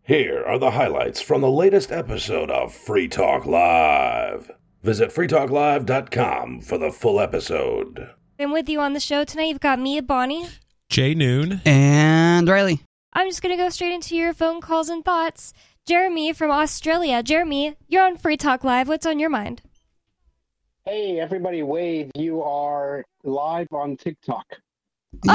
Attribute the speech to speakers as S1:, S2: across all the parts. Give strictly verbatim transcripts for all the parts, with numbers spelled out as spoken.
S1: Here are the highlights from the latest episode of Free Talk Live. Visit free talk live dot com for the full episode.
S2: And with you on the show tonight, you've got me, Bonnie.
S3: Jay Noon.
S4: And Riley.
S2: I'm just going to go straight into your phone calls and thoughts. Jeremy from Australia. Jeremy, you're on Free Talk Live. What's on your mind?
S5: Hey, everybody, wave. You are live on TikTok.
S4: Yay!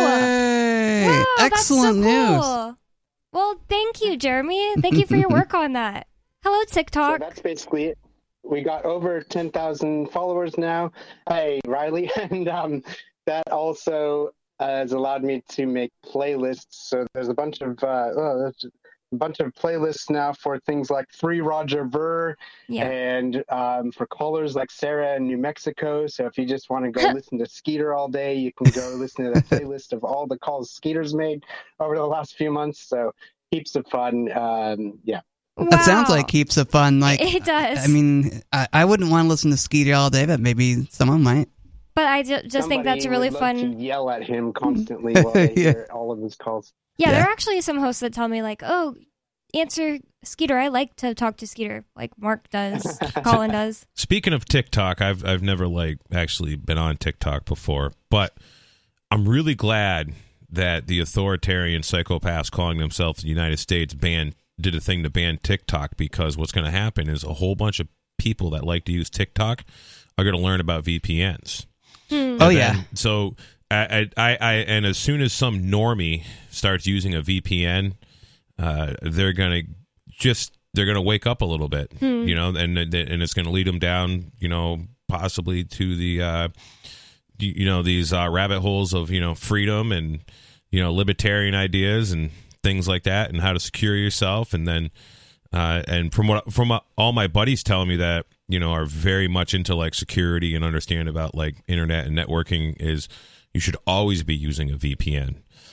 S2: Oh, wow,
S4: Excellent
S2: that's so
S4: news.
S2: cool. Well, thank you, Jeremy. Thank you for your work on that. Hello, TikTok.
S5: So that's basically it. We got over ten thousand followers now. Hey, Riley. And um, that also uh, has allowed me to make playlists. So there's a bunch of uh, oh, there's a bunch of playlists now for things like Free Roger Ver
S2: Yeah.
S5: and um, for callers like Sarah in New Mexico. So if you just want to go listen to Skeeter all day, you can go listen to the playlist of all the calls Skeeter's made over the last few months. So heaps of fun. Um, yeah.
S4: That sounds
S2: Wow.
S4: like heaps of fun. Like
S2: It does.
S4: I mean, I, I wouldn't want to listen to Skeeter all day, but maybe someone might.
S2: But I ju- just think that's a really
S5: Somebody would love
S2: fun...
S5: to yell at him constantly while they
S4: Yeah.
S5: hear all of his calls.
S2: Yeah,
S4: Yeah.
S2: there are actually some hosts that tell me, like, oh, answer Skeeter. I like to talk to Skeeter, like Mark does, Colin does.
S3: Speaking of TikTok, I've I've never like actually been on TikTok before, but I'm really glad that the authoritarian psychopaths calling themselves the United States banned did a thing to ban TikTok, because what's going to happen is a whole bunch of people that like to use TikTok are going to learn about V P Ns.
S2: Hmm.
S3: And
S4: Oh,
S3: then-
S4: yeah.
S3: So I, I, I, and as soon as some normie starts using a V P N, uh, they're gonna just they're gonna wake up a little bit, you know, and and it's gonna lead them down, you know, possibly to the, uh, you you know, these uh, rabbit holes of, you know, freedom and, you know, libertarian ideas and things like that, and how to secure yourself, and then. Uh, and from what from uh, all my buddies telling me that, you know, are very much into like security and understand about like internet and networking, is you should always be using a V P N.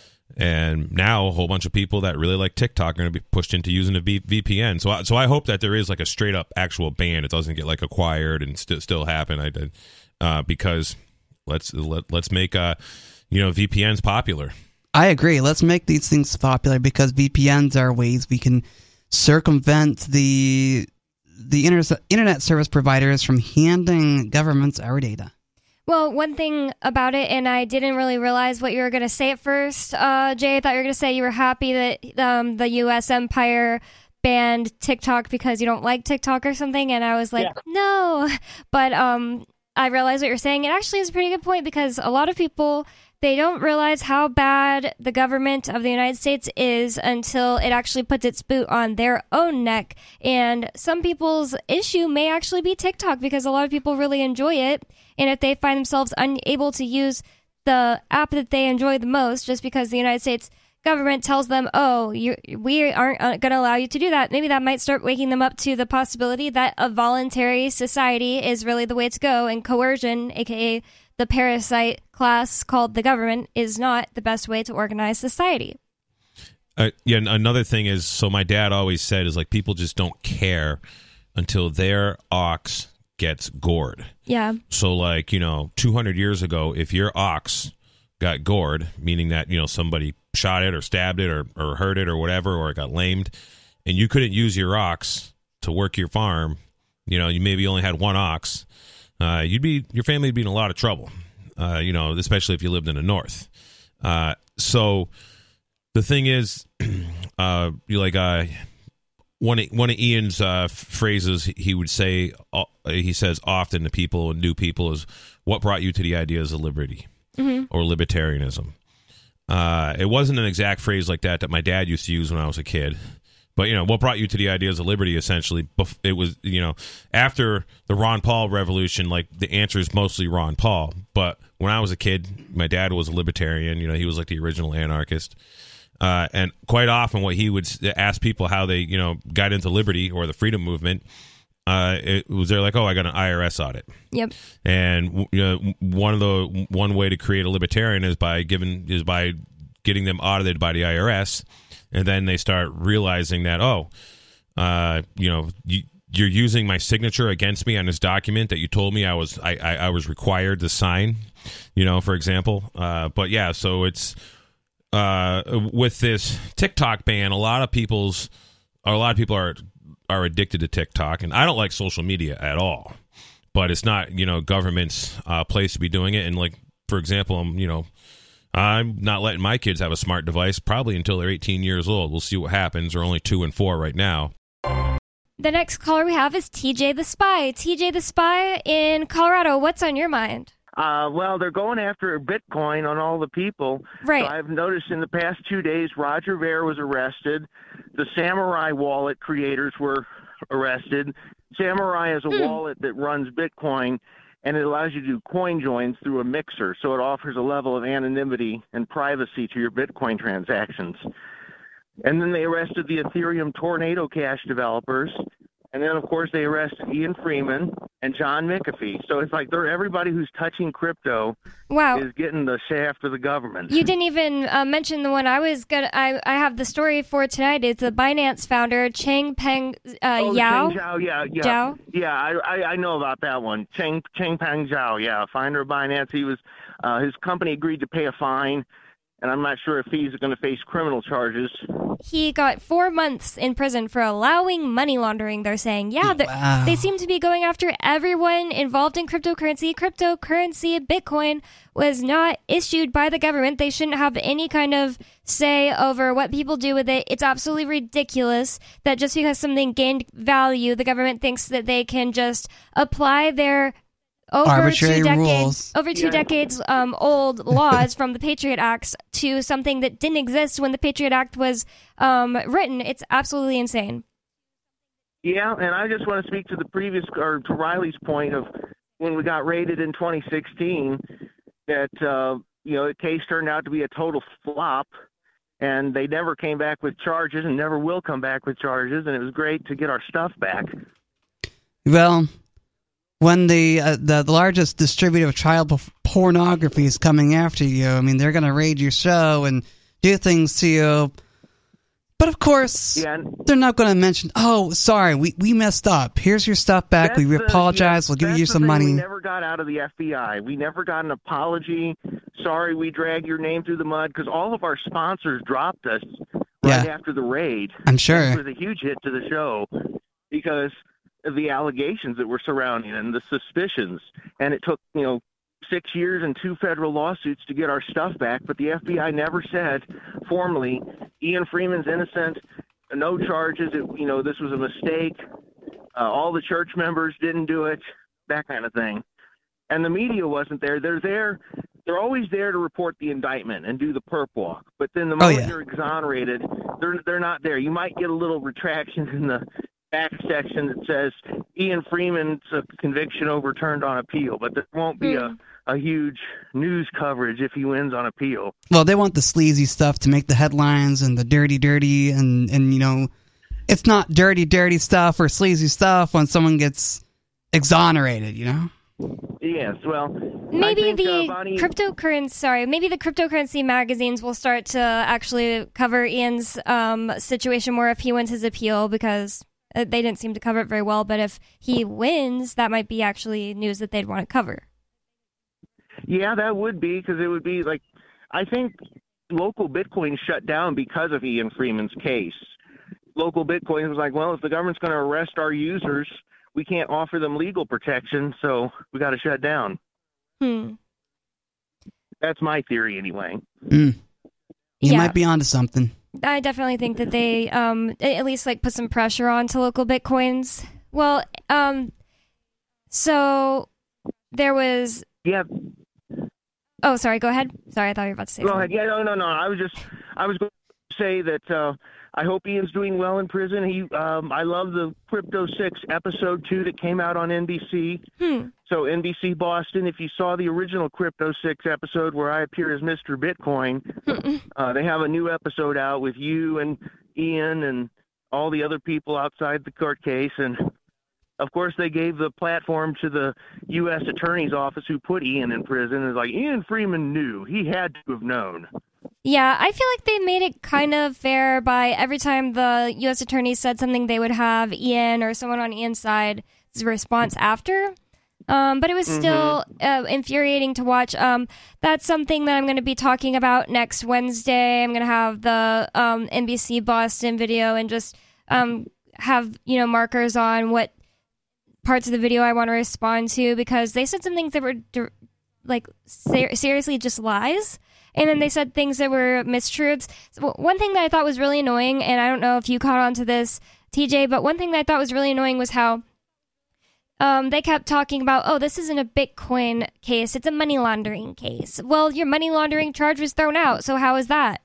S3: And now a whole bunch of people that really like TikTok are going to be pushed into using a v- VPN. So, I, so I hope that there is like a straight up actual ban. It doesn't get like acquired and st- still happen. I did uh, because let's let, let's make uh you know V P Ns popular.
S4: I agree. Let's make these things popular, because V P Ns are ways we can circumvent the the inter- internet service providers from handing governments our data.
S2: Well, one thing about it, and I didn't really realize what you were going to say at first, uh, Jay, I thought you were going to say you were happy that um, the U S empire banned TikTok because you don't like TikTok or something, and I was like,
S5: Yeah.
S2: no. But um, I realized what you're saying. It actually is a pretty good point, because a lot of people, they don't realize how bad the government of the United States is until it actually puts its boot on their own neck. And some people's issue may actually be TikTok, because a lot of people really enjoy it. And if they find themselves unable to use the app that they enjoy the most just because the United States government tells them, oh, you, we aren't going to allow you to do that, maybe that might start waking them up to the possibility that a voluntary society is really the way to go, and coercion, aka the parasite class called the government, is not the best way to organize society.
S3: Uh, yeah, and another thing is, so my dad always said is like, people just don't care until their ox gets gored.
S2: Yeah.
S3: So like, you know, two hundred years ago, if your ox got gored, meaning that, you know, somebody shot it or stabbed it or, or hurt it or whatever, or it got lamed, and you couldn't use your ox to work your farm, you know, you maybe only had one ox, uh, you'd be, your family would be in a lot of trouble, uh, you know, especially if you lived in the north. Uh, so the thing is, uh, you like, uh, one of, one of Ian's uh, phrases he would say, uh, he says often to people and new people, is, what brought you to the ideas of liberty
S2: Mm-hmm.
S3: or libertarianism? Uh, it wasn't an exact phrase like that that my dad used to use when I was a kid. But, you know, what brought you to the ideas of liberty, essentially, it was, you know, after the Ron Paul revolution, like, the answer is mostly Ron Paul. But when I was a kid, my dad was a libertarian. You know, he was like the original anarchist. Uh, and quite often what he would ask people how they, you know, got into liberty or the freedom movement, uh, it was they're like, oh, I got an I R S audit.
S2: Yep.
S3: And you know, one of the one way to create a libertarian is by giving is by getting them audited by the I R S, and then they start realizing that, oh, uh, you know, you, you're using my signature against me on this document that you told me I was I, I, I was required to sign, you know, for example. Uh, but yeah, so it's uh, with this TikTok ban, a lot of people's, a lot of people are are addicted to TikTok, and I don't like social media at all. But it's not, you know, government's uh, place to be doing it. And like, for example, I'm, you know, I'm not letting my kids have a smart device probably until they're eighteen years old. We'll see what happens. They're only two and four right now.
S2: The next caller we have is T J the Spy. T J the Spy in Colorado. What's on your mind?
S6: Uh, well, they're going after Bitcoin on all the people.
S2: Right.
S6: So I've noticed in the past two days, Roger Ver was arrested. The Samurai wallet creators were arrested. Samurai is a
S2: hmm.
S6: wallet that runs Bitcoin, and it allows you to do coin joins through a mixer. So it offers a level of anonymity and privacy to your Bitcoin transactions. And then they arrested the Ethereum Tornado Cash developers. And then, of course, they arrested Ian Freeman and John McAfee. So it's like they're everybody who's touching crypto
S2: Wow.
S6: is getting the shaft of the government.
S2: You didn't even uh, mention the one I was gonna. I I have the story for tonight. It's the Binance founder Chang Peng uh,
S6: oh,
S2: Yao.
S6: Cheng Zhao, yeah, yeah,
S2: Zhao?
S6: yeah. I, I I know about that one. Cheng Cheng Peng Zhao, yeah, founder of Binance. He was uh, his company agreed to pay a fine, and I'm not sure if he's going to face criminal charges.
S2: He got four months in prison for allowing money laundering. They're saying, yeah, they're-
S4: Wow.
S2: they seem to be going after everyone involved in cryptocurrency. Cryptocurrency, Bitcoin, was not issued by the government. They shouldn't have any kind of say over what people do with it. It's absolutely ridiculous that just because something gained value, the government thinks that they can just apply their over
S4: Arbitrary
S2: two decades,
S4: rules.
S2: over two
S6: Yeah.
S2: decades um, old laws from the Patriot Acts to something that didn't exist when the Patriot Act was um, written. It's absolutely insane.
S6: Yeah, and I just want to speak to the previous, or to Riley's point of when we got raided in twenty sixteen, that, uh, you know, the case turned out to be a total flop, and they never came back with charges and never will come back with charges, and it was great to get our stuff back.
S4: Well, when the, uh, the the largest distributor of child p- pornography is coming after you, I mean, they're going to raid your show and do things to you. But of course,
S6: Yeah, and
S4: they're not going to mention, oh, sorry, we, we messed up. Here's your stuff back.
S6: that's
S4: We
S6: the-
S4: apologize.
S6: yeah,
S4: we'll give
S6: that's
S4: you
S6: the
S4: some
S6: thing
S4: money.
S6: We never got out of the F B I. We never got an apology. Sorry, we dragged your name through the mud, because all of our sponsors dropped us right
S4: Yeah.
S6: after the raid.
S4: I'm sure.
S6: It was a huge hit to the show because of the allegations that were surrounding it and the suspicions. And it took, you know, six years and two federal lawsuits to get our stuff back. But the F B I never said formally, Ian Freeman's innocent, no charges. It, you know, this was a mistake. Uh, all the church members didn't do it, that kind of thing. And the media wasn't there. They're there. They're always there to report the indictment and do the perp walk. But then the
S4: Oh,
S6: moment
S4: yeah.
S6: you're exonerated, they're they're not there. You might get a little retraction in the back section that says Ian Freeman's uh, conviction overturned on appeal, but there won't be a, a huge news coverage if he wins on appeal.
S4: Well, they want the sleazy stuff to make the headlines and the dirty, dirty, and, and you know, it's not dirty, dirty stuff or sleazy stuff when someone gets exonerated, you know?
S6: Yes, well,
S2: Maybe
S6: I think,
S2: the
S6: uh, Bonnie,
S2: cryptocurrency, sorry, maybe the cryptocurrency magazines will start to actually cover Ian's um, situation more if he wins his appeal, because uh, they didn't seem to cover it very well. But if he wins, that might be actually news that they'd want to cover.
S6: Yeah, that would be, because it would be like, I think local Bitcoin shut down because of Ian Freeman's case. Local Bitcoin was like, well, if the government's going to arrest our users, we can't offer them legal protection, so we got to shut down.
S2: Hmm.
S6: That's my theory anyway.
S4: Mm. You
S2: Yeah.
S4: might be onto something.
S2: I definitely think that they um, a- at least like put some pressure on to local Bitcoins. Well, um, so there was.
S6: Yeah,
S2: Oh, sorry. Go ahead. Sorry, I thought you were about to say
S6: go
S2: something.
S6: ahead. Yeah, no, no, no. I was just, I was going to say that uh, I hope Ian's doing well in prison. He, um, I love the Crypto Six episode two that came out on N B C.
S2: Hmm.
S6: So N B C Boston, if you saw the original Crypto Six episode where I appear as Mister Bitcoin, uh, they have a new episode out with you and Ian and all the other people outside the court case. And of course, they gave the platform to the U S Attorney's Office who put Ian in prison. It's like, Ian Freeman knew. He had to have known.
S2: Yeah, I feel like they made it kind of fair by every time the U S attorney said something, they would have Ian or someone on Ian's side's response after. Um, but it was still uh, infuriating to watch. Um, that's something that I'm going to be talking about next Wednesday. I'm going to have the um, N B C Boston video and just um, have, you know, markers on what parts of the video I want to respond to, because they said some things that were like ser- seriously just lies. And then they said things that were mistruths. So one thing that I thought was really annoying, and I don't know if you caught on to this, T J, but one thing that I thought was really annoying was how um, they kept talking about, oh, this isn't a Bitcoin case, it's a money laundering case. Well, your money laundering charge was thrown out, so how is that?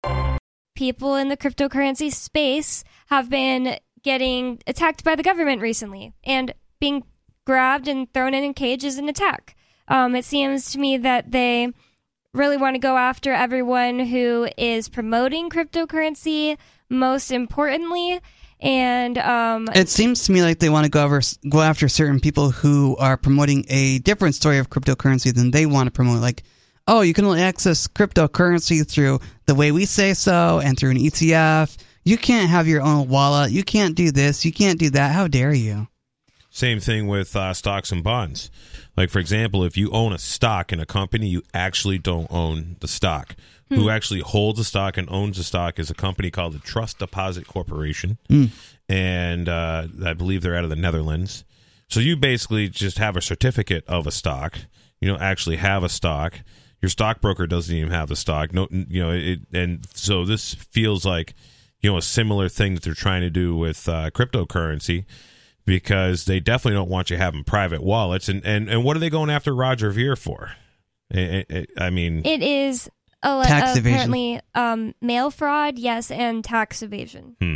S2: People in the cryptocurrency space have been getting attacked by the government recently, and being grabbed and thrown in a cage is an attack. Um, it seems to me that they really want to go after everyone who is promoting cryptocurrency, most importantly. And um,
S4: it seems to me like they want to go over go after certain people who are promoting a different story of cryptocurrency than they want to promote. Like, oh, you can only access cryptocurrency through the way we say so and through an E T F. You can't have your own wallet. You can't do this. You can't do that. How dare you?
S3: Same thing with uh, stocks and bonds. Like, for example, if you own a stock in a company, you actually don't own the stock. Hmm. Who actually holds the stock and owns the stock is a company called the Trust Deposit Corporation. Hmm. And uh, I believe they're out of the Netherlands. So you basically just have a certificate of a stock. You don't actually have a stock. Your stockbroker doesn't even have the stock. No, you know, it, and so this feels like, you know, a similar thing that they're trying to do with uh, cryptocurrency, because they definitely don't want you having private wallets. And, and, and what are they going after Roger Ver for? I, I, I mean...
S2: It is a,
S4: tax
S2: apparently um, mail fraud, yes, and tax evasion.
S3: Hmm.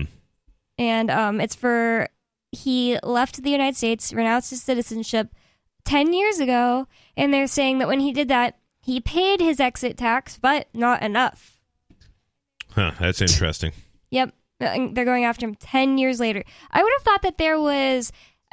S2: And um, it's for... He left the United States, renounced his citizenship ten years ago, and they're saying that when he did that, he paid his exit tax, but not enough.
S3: Huh, that's interesting.
S2: Yep. They're going after him ten years later. I would have thought that there was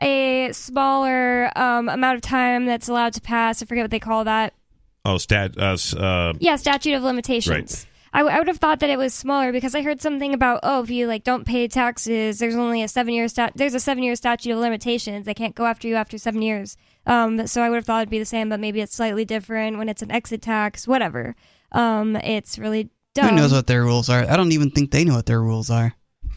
S2: a smaller um, amount of time that's allowed to pass. I forget what they call that.
S3: Oh, stat. Uh, uh,
S2: yeah, statute of limitations.
S3: Right.
S2: I, w- I would have thought that it was smaller, because I heard something about, oh, if you like don't pay taxes, there's only a seven year stat. There's a seven year statute of limitations. They can't go after you after seven years. Um, so I would have thought it'd be the same, but maybe it's slightly different when it's an exit tax. Whatever. Um, it's really dumb.
S4: Who knows what their rules are? I don't even think they know what their rules are.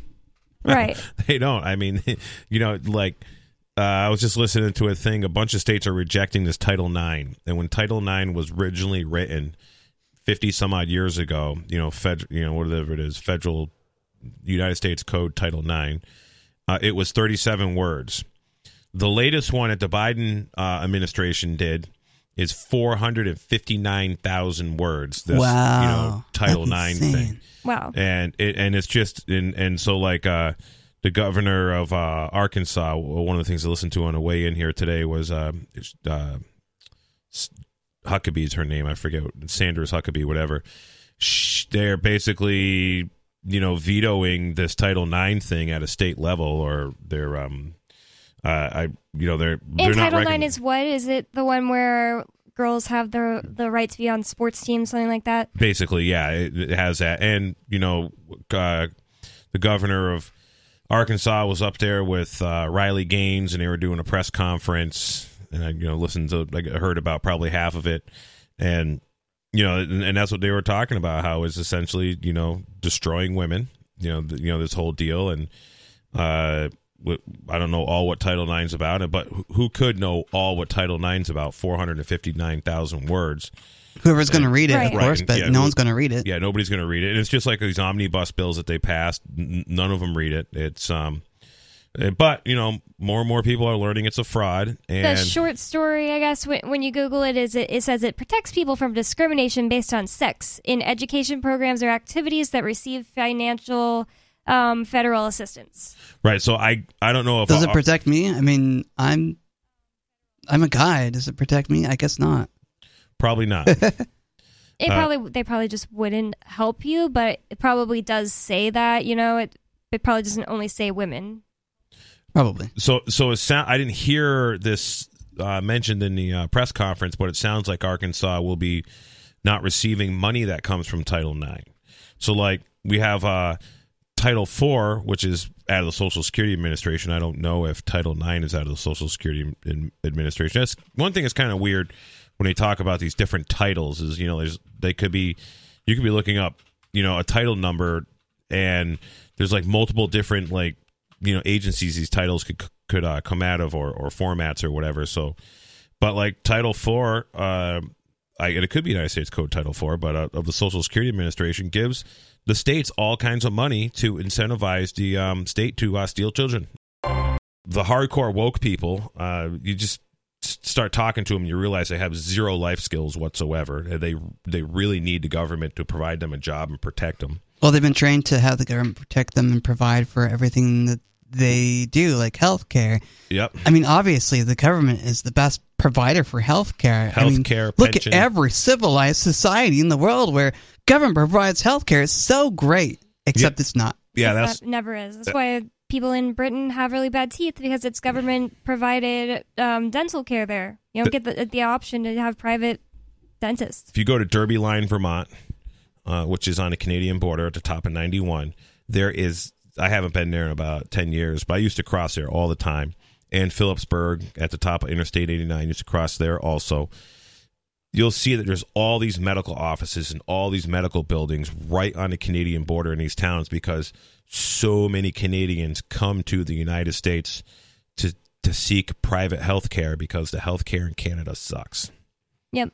S2: Right.
S3: They don't. I mean, you know, like uh, I was just listening to a thing. A bunch of states are rejecting this Title nine. And when Title nine was originally written fifty some odd years ago, you know, fed, you know, whatever it is, Federal United States Code Title nine, uh, it was thirty-seven words. The latest one that the Biden uh, administration did is four hundred fifty-nine thousand words. This,
S4: wow.
S3: you know, Title nine thing.
S2: Wow.
S3: And it, and it's just, and, and so like uh, the governor of uh, Arkansas, one of the things I listened to on the way in here today was uh, uh, Huckabee's her name. I forget. Sanders Huckabee, whatever. They're basically, you know, vetoing this Title nine thing at a state level, or they're, um, uh, I, you know, they're, they're
S2: and
S3: not
S2: Title
S3: recogn-
S2: nine is what? Is it the one where girls have the the right to be on sports teams, something like that?
S3: Basically, yeah, it, it has that. And, you know, uh, the governor of Arkansas was up there with uh, Riley Gaines, and they were doing a press conference. And I, you know, listened to, like, I heard about probably half of it. And, you know, and, and that's what they were talking about, how it's essentially, you know, destroying women, you know, the, you know, this whole deal. And uh, I don't know all what Title nine's about, but who could know all what Title nine's about? four hundred fifty-nine thousand words.
S4: Whoever's going to read it,
S2: right.
S4: of course,
S3: Right.
S4: but
S3: Yeah,
S4: no
S3: who-
S4: one's going to read it.
S3: Yeah, nobody's going to read it. And it's just like these omnibus bills that they passed. N- none of them read it. It's, um, but, you know, more and more people are learning it's a fraud. And
S2: The short story, I guess, when, when you Google it, is it, it says it protects people from discrimination based on sex in education programs or activities that receive financial um, federal assistance.
S3: right. So I, I don't know if
S4: Does it
S3: I-
S4: protect me? I mean, I'm I'm a guy. Does it protect me? I guess not.
S3: probably not.
S2: It
S3: Uh,
S2: probably they probably just wouldn't help you, but it probably does say that. You know, it it probably doesn't only say women.
S4: Probably.
S3: So, so it sound, I didn't hear this uh, mentioned in the uh, press conference, but it sounds like Arkansas will be not receiving money that comes from Title nine. So, like, we have uh, Title four, which is out of the Social Security Administration. I don't know if Title nine is out of the Social Security Administration. That's one thing that's kind of weird when they talk about these different titles is, you know, there's, they could be, you could be looking up, you know, a title number, and there's like multiple different, like, you know, agencies these titles could could uh, come out of, or, or formats or whatever. So, but like Title four, uh, I, it could be United States Code Title four, but uh, of the Social Security Administration gives the states all kinds of money to incentivize the um, state to uh, steal children. The hardcore woke people, uh, you just start talking to them, you realize they have zero life skills whatsoever. They they really need the government to provide them a job and protect them.
S4: Well, they've been trained to have the government protect them and provide for everything that they do, like health care.
S3: Yep.
S4: I mean, obviously, the government is the best provider for health care.
S3: Health
S4: I mean,
S3: care,
S4: look
S3: pension.
S4: at every civilized society in the world where government provides health care. It's so great, except
S3: Yeah.
S4: it's not.
S3: Yeah,
S2: It's
S3: that's
S2: not- never is. That's why people in Britain have really bad teeth, because it's government provided um, dental care there. You don't get the the option to have private dentists.
S3: if you go to Derby Line, Vermont, uh, which is on the Canadian border at the top of ninety-one, there is, I haven't been there in about ten years, but I used to cross there all the time. And Phillipsburg at the top of Interstate eighty-nine, used to cross there also. You'll see that there's all these medical offices and all these medical buildings right on the Canadian border in these towns, because so many Canadians come to the United States to to seek private health care because the health care in Canada sucks.
S2: Yep.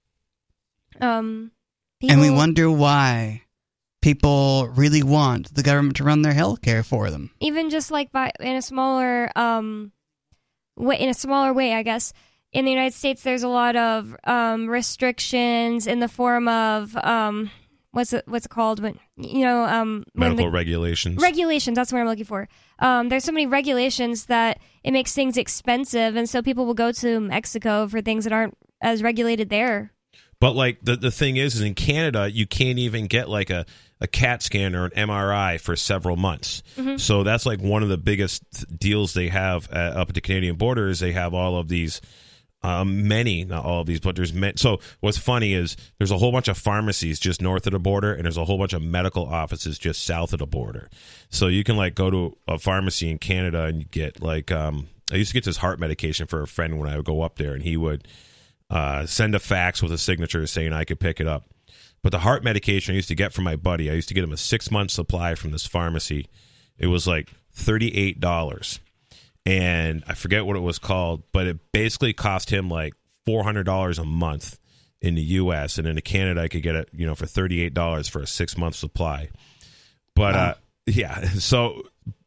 S2: Um,
S4: And we
S2: people-
S4: wonder why people really want the government to run their health care for them.
S2: even just like by in a smaller um way, in a smaller way, I guess. In the United States, there's a lot of um, restrictions in the form of um, what's it what's it called when you know um, when
S3: Medical
S2: the,
S3: regulations.
S2: regulations. That's what I'm looking for. Um, there's so many regulations that it makes things expensive, and so people will go to Mexico for things that aren't as regulated there.
S3: But like the the thing is, is in Canada, you can't even get like a, a CAT scan or an M R I for several months.
S2: Mhm.
S3: So that's like one of the biggest deals they have uh, up at the Canadian border is they have all of these, um, many, not all of these, but there's many. So what's funny is there's a whole bunch of pharmacies just north of the border, and there's a whole bunch of medical offices just south of the border. So you can like go to a pharmacy in Canada and you get like, um, I used to get this heart medication for a friend when I would go up there, and he would Uh, send a fax with a signature saying I could pick it up. But the heart medication I used to get from my buddy, I used to get him a six-month supply from this pharmacy. It was like thirty-eight dollars. And I forget what it was called, but it basically cost him like four hundred dollars a month in the U S. And in Canada, I could get it, you know, for thirty-eight dollars for a six-month supply. But,
S4: Wow.
S3: uh, yeah, so...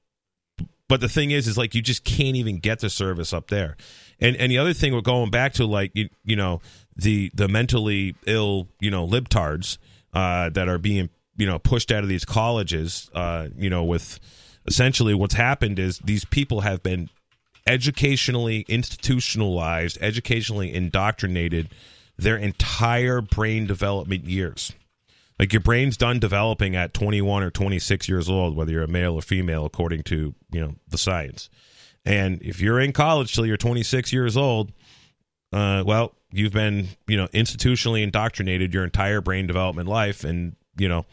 S3: But the thing is, is like you just can't even get the service up there. And and the other thing we're going back to, like, you, you know, the the mentally ill, you know, libtards uh, that are being, you know, pushed out of these colleges, uh, you know, with essentially what's happened is these people have been educationally institutionalized, educationally indoctrinated their entire brain development years. Like your brain's done developing at twenty-one or twenty-six years old, whether you're a male or female, according to, you know, the science. And if you're in college till you're twenty-six years old, uh, well, you've been, you know, institutionally indoctrinated your entire brain development life. And, you know,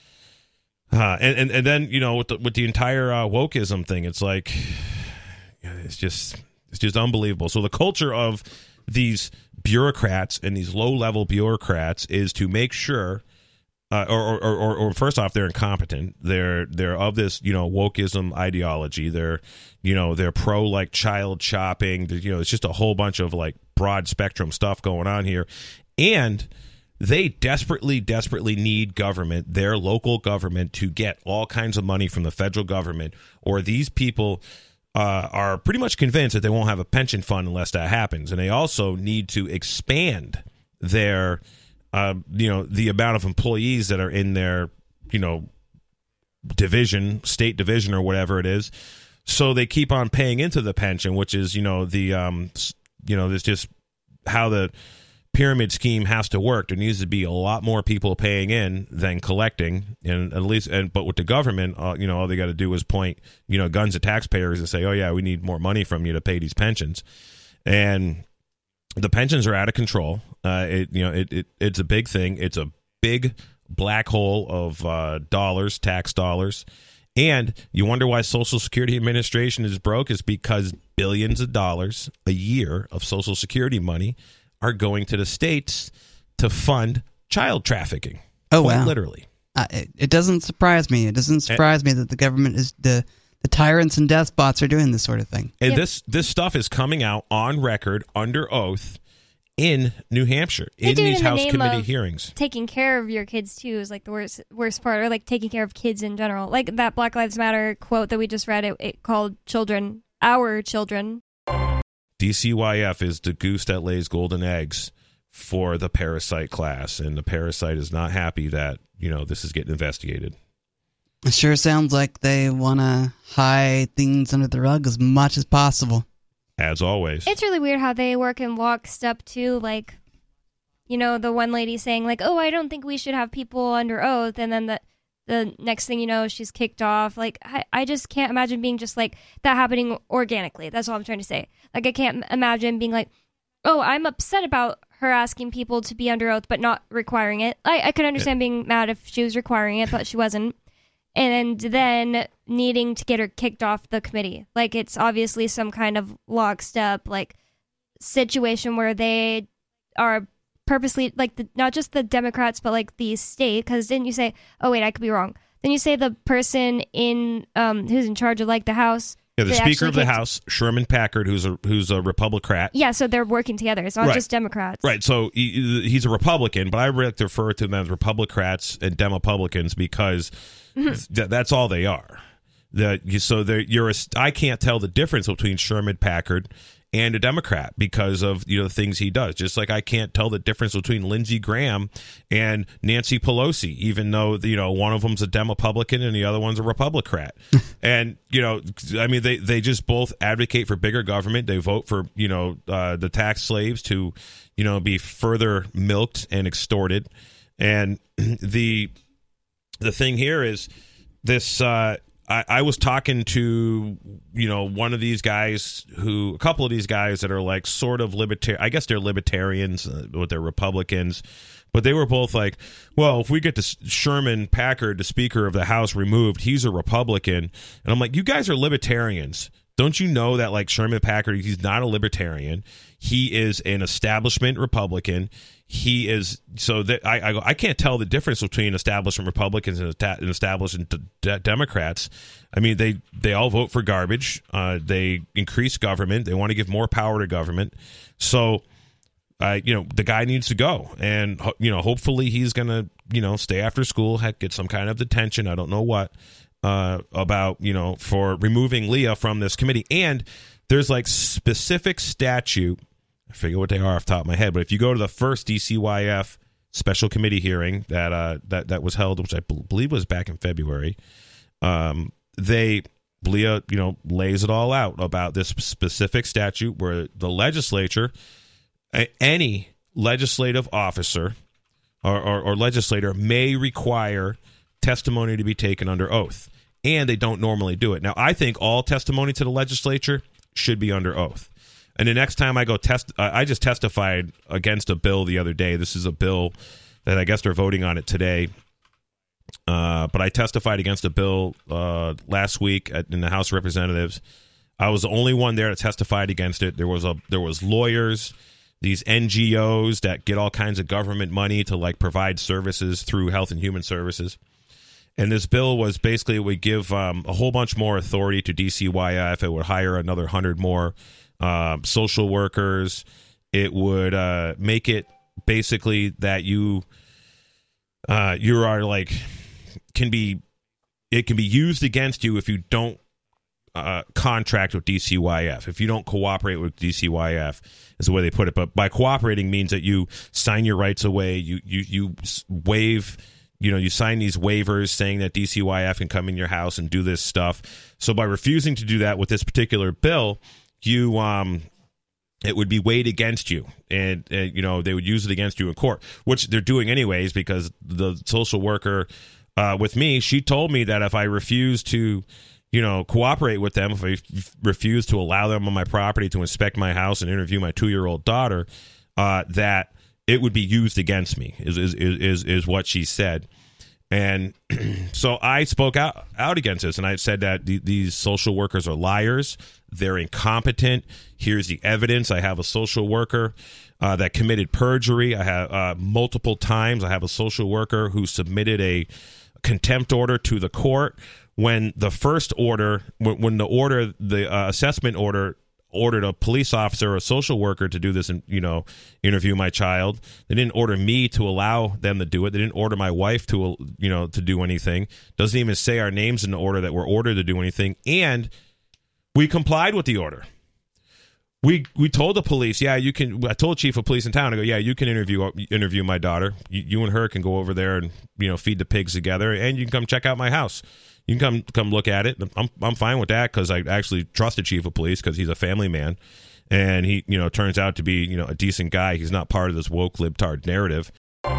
S3: uh, and, and, and then, you know, with the, with the entire uh, wokeism thing, it's like, it's just, it's just unbelievable. So the culture of these bureaucrats and these low level bureaucrats is to make sure Uh, or, or, or, or first off, they're incompetent. They're they're of this, you know, wokeism ideology. They're, you know, they're pro like child shopping. You know, it's just a whole bunch of like broad spectrum stuff going on here, and they desperately, desperately need government, their local government, to get all kinds of money from the federal government, or these people uh, are pretty much convinced that they won't have a pension fund unless that happens, and they also need to expand their. Uh, you know, the amount of employees that are in their, you know, division, state division or whatever it is. So they keep on paying into the pension, which is, you know, the, um, you know, there's just how the pyramid scheme has to work. There needs to be a lot more people paying in than collecting. And at least, and but with the government, uh, you know, all they got to do is point, you know, guns at taxpayers and say, oh, yeah, we need more money from you to pay these pensions. And the pensions are out of control. Uh, it you know it, it it's a big thing. It's a big black hole of uh, dollars, tax dollars, And you wonder why Social Security Administration is broke is because billions of dollars a year of Social Security money are going to the states to fund child trafficking.
S4: Oh,
S3: Quite
S4: wow.
S3: literally.
S4: Uh, it, it doesn't surprise me. It doesn't surprise me that the government is the the tyrants and despots are doing this sort of thing.
S3: And
S2: Yep.
S3: this this stuff is coming out on record under oath in New Hampshire
S2: They
S3: in
S2: do it
S3: these
S2: in the
S3: House
S2: name
S3: committee
S2: of
S3: hearings.
S2: Taking care of your kids too is like the worst worst part, or like taking care of kids in general. Like that Black Lives Matter quote that we just read, it, it called children our children.
S3: D C Y F is the goose that lays golden eggs for the parasite class, and the parasite is not happy that, you know, this is getting investigated.
S4: It sure sounds like they want to hide things under the rug as much as possible.
S3: As always.
S2: It's really weird how they work in lockstep too. Like, you know, the one lady saying like, "Oh, I don't think we should have people under oath," and then the the next thing you know, she's kicked off. Like, I, I just can't imagine being just like that happening organically. That's all I'm trying to say. Like, I can't imagine being like, "Oh, I'm upset about her asking people to be under oath but not requiring it." I, I could understand being mad if she was requiring it, but she wasn't. And then needing to get her kicked off the committee. Like, it's obviously some kind of lockstep, like, situation where they are purposely, like, the, not just the Democrats, but, like, the state. Because didn't you say, oh, wait, I could be wrong. Then you say the person in, um, who's in charge of, like, the House.
S3: Yeah, the
S2: they
S3: Speaker
S2: actually
S3: of the
S2: kicked-
S3: House, Sherman Packard, who's a who's a Republican.
S2: Yeah, so they're working together. It's not
S3: Right.
S2: just Democrats.
S3: Right, so he, he's a Republican, but I like to refer to them as Republicrats and Demopublicans because th- that's all they are. The, you, so they're, you're a, I can't tell the difference between Sherman Packard and a Democrat because of, you know, the things he does. Just like I can't tell the difference between Lindsey Graham and Nancy Pelosi, even though, you know, one of them's a Demopublican and the other one's a Republicrat. And, you know, I mean, they, they just both advocate for bigger government. They vote for, you know, uh, the tax slaves to, you know, be further milked and extorted. And the the thing here is this, uh, I, I was talking to, you know, one of these guys who, a couple of these guys that are like sort of libertarian. I guess they're libertarians, uh, but they're Republicans. But they were both like, well, if we get this Sherman Packard, the Speaker of the House, removed, he's a Republican. And I'm like, you guys are libertarians. Don't you know that, like, Sherman Packard, he's not a libertarian. He is an establishment Republican. He is, so that I, I I can't tell the difference between establishment Republicans and, and establishment de- Democrats. I mean, they, they all vote for garbage. Uh, they increase government. They want to give more power to government. So, uh, you know, the guy needs to go. And, you know, hopefully he's going to, you know, stay after school, heck, get some kind of detention. I don't know what. Uh, about, you know, for removing Leah from this committee. And there's like specific statute, I forget what they are off the top of my head, but if you go to the first D C Y F special committee hearing that uh, that, that was held, which I b- believe was back in February, um, they, Leah, you know, lays it all out about this specific statute where the legislature, a- any legislative officer or, or, or legislator may require testimony to be taken under oath, and they don't normally do it. Now, I think all testimony to the legislature should be under oath. And the next time I go test, uh, I just testified against a bill the other day. This is a bill that I guess they're voting on it today. Uh, but I testified against a bill uh, last week at, in the House of Representatives. I was the only one there that testified against it. There was a there was lawyers, these N G Os that get all kinds of government money to like provide services through Health and Human Services. And this bill was basically, it would give um, a whole bunch more authority to D C Y F. It would hire another one hundred more uh, social workers. It would uh, make it basically that you uh, you are like, can be, it can be used against you if you don't uh, contract with D C Y F. If you don't cooperate with D C Y F is the way they put it. But by cooperating means that you sign your rights away, you, you, you waive... You know, you sign these waivers saying that D C Y F can come in your house and do this stuff. So by refusing to do that with this particular bill, you um, it would be weighed against you, and, and you know they would use it against you in court, which they're doing anyways because the social worker uh, with me, she told me that if I refuse to, you know, cooperate with them, if I f- refuse to allow them on my property to inspect my house and interview my two-year-old daughter, uh, that it would be used against me, is is is is what she said. And so I spoke out, out against this, and I said that th- these social workers are liars. They're incompetent. Here's the evidence. I have a social worker uh, that committed perjury. I have uh, multiple times. I have a social worker who submitted a contempt order to the court. When the first order, when, when the order, the uh, assessment order ordered a police officer or a social worker to do this and, you know, interview my child. They didn't order me to allow them to do it. They didn't order my wife to, you know, to do anything. Doesn't even say our names in the order that we're ordered to do anything. And we complied with the order. We we told the police, yeah, you can. I told chief of police in town, I go, yeah, you can interview interview my daughter. You, you and her can go over there and, you know, feed the pigs together, and you can come check out my house. You can come come look at it. I'm I'm fine with that because I actually trust the chief of police because he's a family man, and he, you know, turns out to be, you know, a decent guy. He's not part of this woke libtard narrative.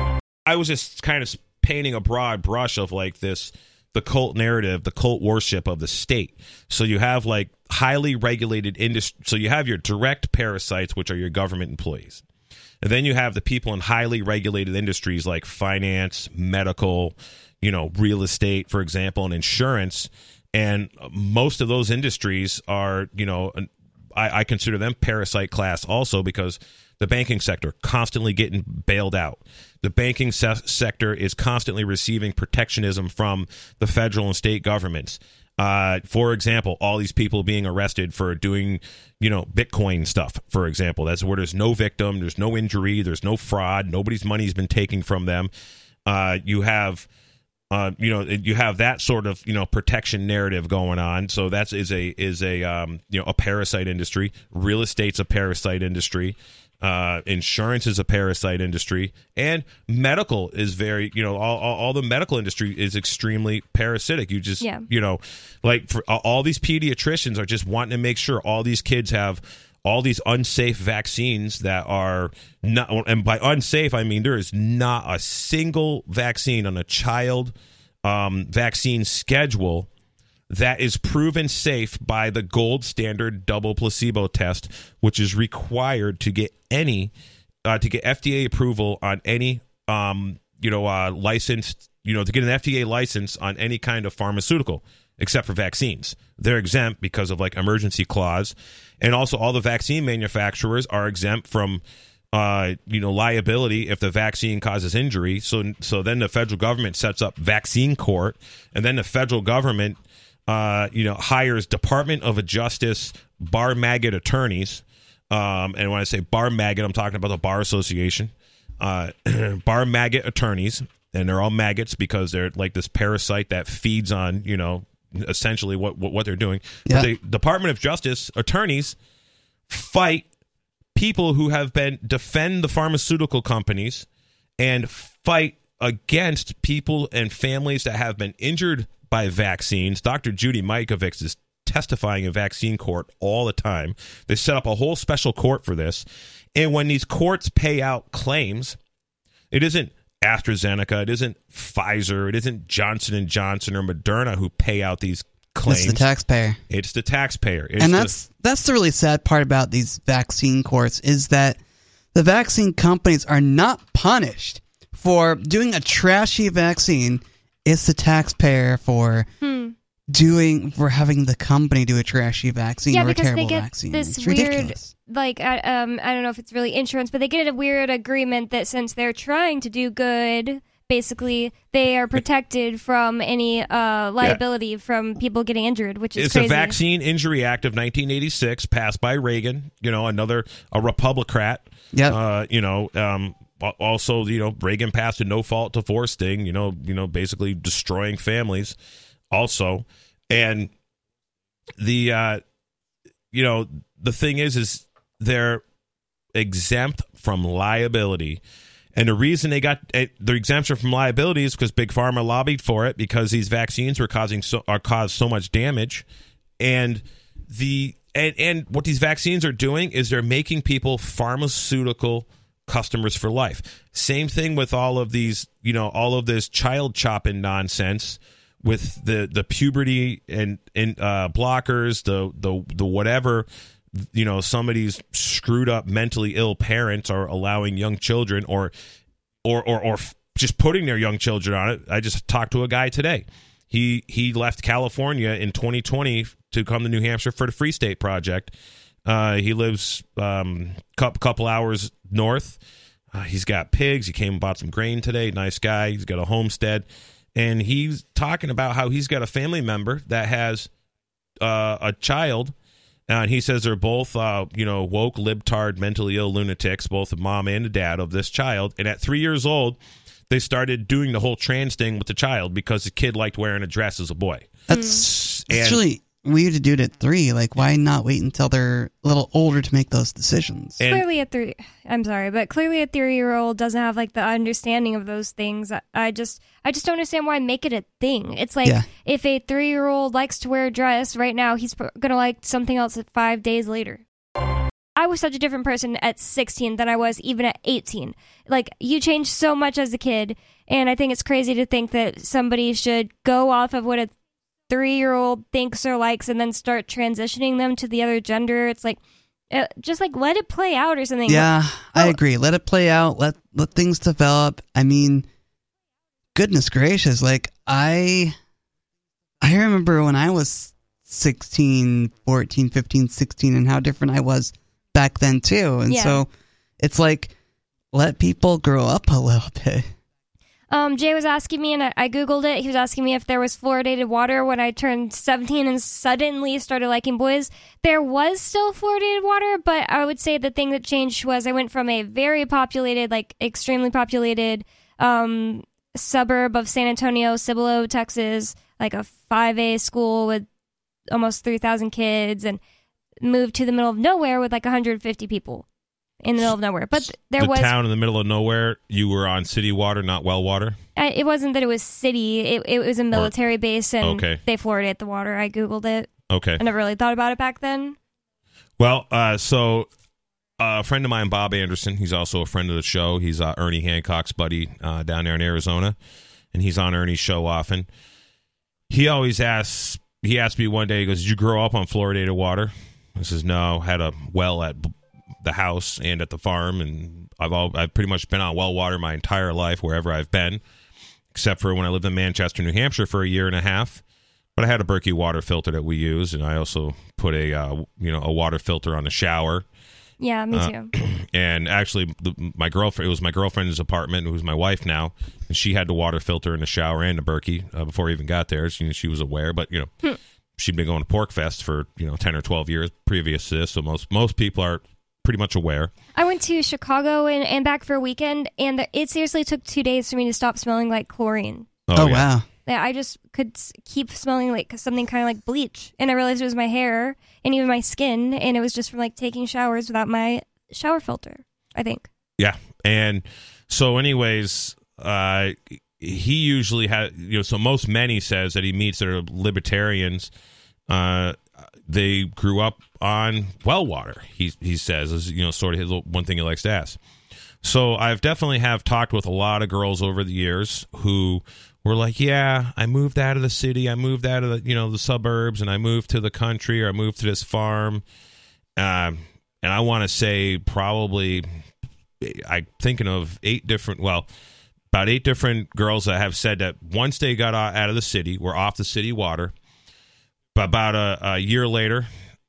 S3: I was just kind of painting a broad brush of like this, the cult narrative, the cult worship of the state. So you have like highly regulated industry. So you have your direct parasites, which are your government employees. And then you have the people in highly regulated industries like finance, medical, you know, real estate, for example, and insurance. And most of those industries are, you know, I, I consider them parasite class also because the banking sector constantly getting bailed out. The banking se- sector is constantly receiving protectionism from the federal and state governments. Uh, for example, all these people being arrested for doing, you know, Bitcoin stuff, for example. That's where there's no victim, there's no injury, there's no fraud, nobody's money's been taken from them. Uh, you have... Uh, you know, you have that sort of, you know, protection narrative going on. So that's is a is a um, you know, a parasite industry. Real estate's a parasite industry. Uh, insurance is a parasite industry, and medical is very, you know, all, all, all the medical industry is extremely parasitic. You just, yeah. you know, like for all these pediatricians are just wanting to make sure all these kids have all these unsafe vaccines that are not, and by unsafe, I mean there is not a single vaccine on a child um, vaccine schedule that is proven safe by the gold standard double placebo test, which is required to get any, uh, to get F D A approval on any, um, you know, uh, licensed, you know, to get an F D A license on any kind of pharmaceutical, except for vaccines. They're exempt because of like emergency clause. And also all the vaccine manufacturers are exempt from, uh, you know, liability if the vaccine causes injury. So, so then the federal government sets up vaccine court, and then the federal government, uh, you know, hires Department of Justice bar maggot attorneys. Um, and when I say bar maggot, I'm talking about the Bar Association, uh, bar maggot attorneys. And they're all maggots because they're like this parasite that feeds on, you know, essentially what what, what they're doing. Yeah. But the Department of Justice attorneys fight people who have been defend the pharmaceutical companies and fight against people and families that have been injured by vaccines. Doctor Judy Mikovits is testifying in vaccine court all the time. They set up a whole special court for this. And when these courts pay out claims, it isn't AstraZeneca, it isn't Pfizer, it isn't Johnson and Johnson or Moderna who pay out these claims.
S4: It's the taxpayer.
S3: It's the taxpayer. It's
S4: and that's the, that's the really sad part about these vaccine courts is that the vaccine companies are not punished for doing a trashy vaccine. It's the taxpayer for hmm. doing for having the company do a trashy vaccine
S2: yeah,
S4: or a
S2: because
S4: terrible
S2: they get
S4: vaccine.
S2: This
S4: it's
S2: weird,
S4: ridiculous.
S2: like I, um, I don't know if it's really insurance, but they get a weird agreement that since they're trying to do good, basically they are protected from any uh, liability yeah. from people getting injured, which is
S3: it's
S2: crazy.
S3: a Vaccine Injury Act of nineteen eighty-six passed by Reagan. You know, another a Republicrat.
S4: Yeah.
S3: Uh, you know. Um, Also, you know, Reagan passed a no-fault divorce thing, you know, you know, basically destroying families also. And the, uh, you know, the thing is, is they're exempt from liability. And the reason they got their exemption from liability is because Big Pharma lobbied for it because these vaccines were causing so, are caused so much damage. And the and, and what these vaccines are doing is they're making people pharmaceutical customers for life. Same thing with all of these, you know, all of this child chopping nonsense with the, the puberty and, and uh, blockers, the, the, the whatever, you know, some of these screwed up mentally ill parents are allowing young children or, or, or, or just putting their young children on it. I just talked to a guy today. He he left California in twenty twenty to come to New Hampshire for the Free State Project. Uh, he lives um couple couple hours north. Uh, he's got pigs. He came and bought some grain today. Nice guy. He's got a homestead, and he's talking about how he's got a family member that has uh, a child. And he says they're both, uh, you know, woke, libtard, mentally ill lunatics, both a mom and a dad of this child. And at three years old, they started doing the whole trans thing with the child because the kid liked wearing a dress as a boy.
S4: That's
S3: And-
S4: it's really weird to do it at three. Like, why not wait until they're a little older to make those decisions?
S3: And-
S2: Clearly a three, I'm sorry, but clearly a three-year-old doesn't have like the understanding of those things. I, I just, I just don't understand why make it a thing. It's like
S4: Yeah.
S2: if a three-year-old likes to wear a dress right now, he's pr- gonna like something else at five days later. I was such a different person at sixteen than I was even at eighteen. Like, you change so much as a kid, and I think it's crazy to think that somebody should go off of what a three-year-old thinks or likes and then start transitioning them to the other gender. It's like, uh, just like let it play out or something.
S4: Yeah, I
S2: Well-
S4: agree. Let it play out. Let let things develop. I mean, goodness gracious! Like I, I remember when I was sixteen, fourteen, fifteen, sixteen, and how different I was back then too. And
S2: Yeah.
S4: so it's like let people grow up a little bit.
S2: Um, Jay was asking me, and I, I Googled it. He was asking me if there was fluoridated water when I turned seventeen and suddenly started liking boys. There was still fluoridated water, but I would say the thing that changed was I went from a very populated, like extremely populated um, suburb of San Antonio, Cibolo, Texas, like a five A school with almost three thousand kids, and moved to the middle of nowhere with like one hundred fifty people in the middle of nowhere. But th- there
S3: the
S2: was...
S3: town in the middle of nowhere, you were on city water, not well water?
S2: I, it wasn't that it was city. It, it was a military base, and
S3: okay.
S2: they fluoridate the water. I Googled it.
S3: Okay.
S2: I never really thought about it back then.
S3: Well, uh, so uh, a friend of mine, Bob Anderson, he's also a friend of the show. He's uh, Ernie Hancock's buddy uh, down there in Arizona, and he's on Ernie's show often. He always asks, he asked me one day, he goes, did you grow up on fluoridated water? I says, no, had a well at the house and at the farm, and I've all I've pretty much been on well water my entire life wherever I've been, except for when I lived in Manchester, New Hampshire for a year and a half. But I had a Berkey water filter that we use, and I also put a uh, you know a water filter on the shower.
S2: Yeah, me
S3: Uh,
S2: too.
S3: And actually, the, my girlfriend, it was my girlfriend's apartment, who's my wife now, and she had the water filter in the shower and the Berkey uh, before I even got there. She, she was aware, but you know,
S2: Hmm.
S3: she'd been going to Pork Fest for you know ten or twelve years previous to this, so most most people are pretty much aware.
S2: I went to Chicago and, and back for a weekend, and the, it seriously took two days for me to stop smelling like chlorine.
S4: Oh,
S3: yeah.
S4: wow.
S2: Yeah, I just could s- keep smelling like something kind of like bleach, and I realized it was my hair and even my skin, and it was just from like taking showers without my shower filter, I think.
S3: Yeah, and so anyways, uh, he usually has you know. So most men, he says that he meets that are libertarians. Uh, they grew up on well water. He he says is you know sort of his one thing he likes to ask. So I've definitely have talked with a lot of girls over the years who were like, yeah, I moved out of the city, I moved out of the you know the suburbs, and I moved to the country, or I moved to this farm. Um, and I want to say probably, I'm thinking of eight different, well, about eight different girls that have said that once they got out of the city, were off the city water. But about a, a year later,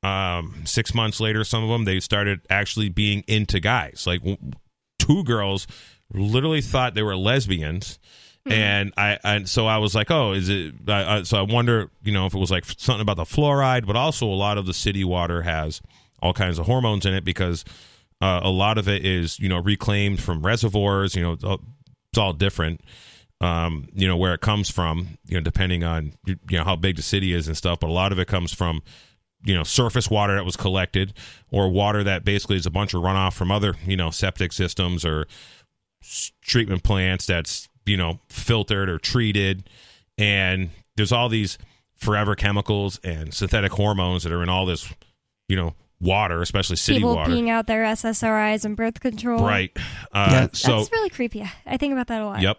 S3: um, six months later, some of them, they started actually being into guys. Like w- two girls literally thought they were lesbians. Mm-hmm. And I and so I was like, oh, is it? I, I, so I wonder, you know, if it was like something about the fluoride, but also a lot of the city water has all kinds of hormones in it because uh, a lot of it is, you know, reclaimed from reservoirs. You know, it's all, it's all different. Um, you know, where it comes from, you know, depending on, you know, how big the city is and stuff. But a lot of it comes from, you know, surface water that was collected or water that basically is a bunch of runoff from other, you know, septic systems or s- treatment plants that's, you know, filtered or treated. And there's all these forever chemicals and synthetic hormones that are in all this, you know, water, especially city
S2: People
S3: water.
S2: peeing out their S S R Is and birth control.
S3: Right. Uh,
S4: Yeah.
S3: so,
S2: That's really creepy. I think about that a lot.
S3: Yep.